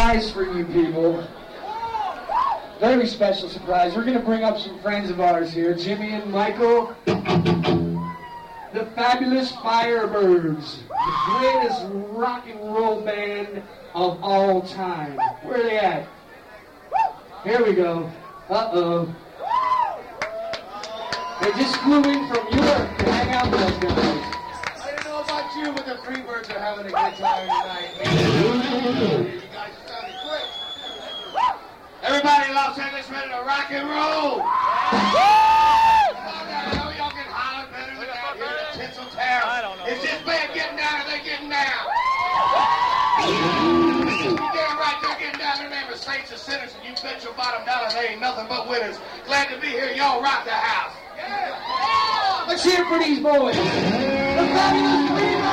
surprise for you people. Very special surprise. We're going to bring up some friends of ours here. Jimmy and Michael. The Fabulous Firebirds. The greatest rock and roll band of all time. Where are they at? Here we go. Uh-oh. They just flew in from Europe to hang out with us guys. I don't know about you, but the Freebirds are having a good time tonight. You guys are sounding quick. Everybody in Los Angeles ready to rock and roll? Y'all can holler better than out here at Tinseltown. I don't know. Is this band getting down or they getting down? You damn right they're getting down. Their name is Saints and Sinners, and you bet your bottom dollar they ain't nothing but winners. Glad to be here. Y'all rock the house. Yeah. Let's hear it for these boys. The Fabulous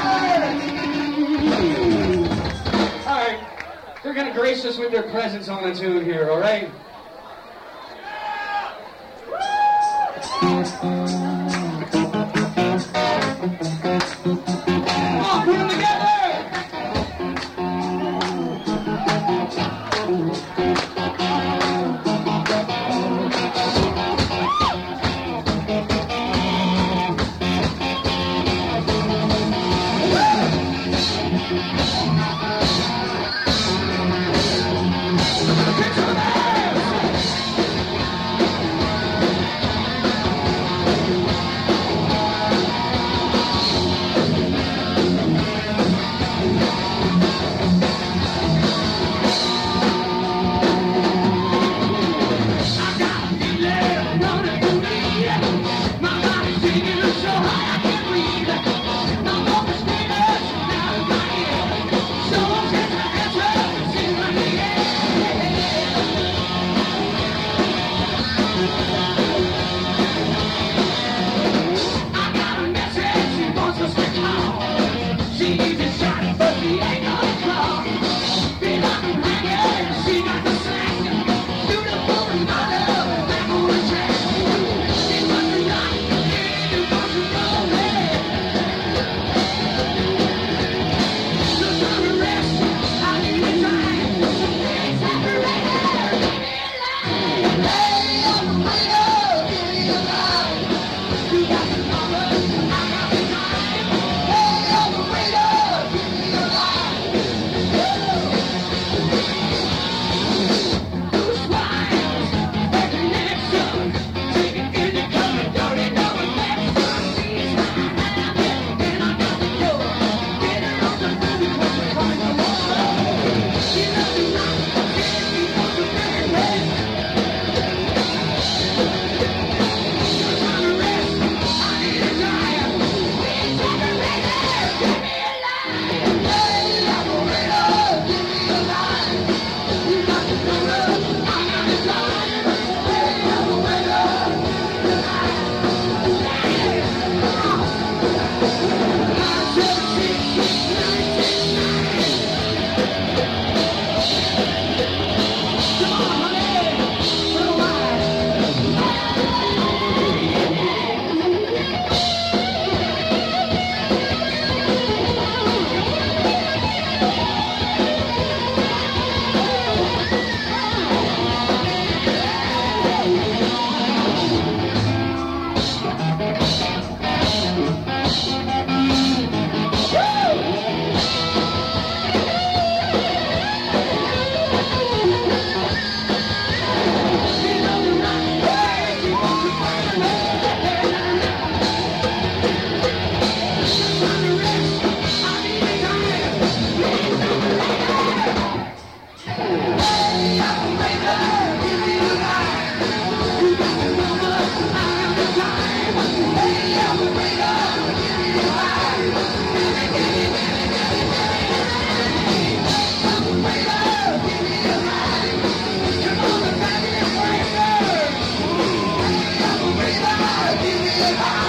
Freebirds! All right. They're going to grace us with their presence on the tune here, all right? Come on, put them together! Give me a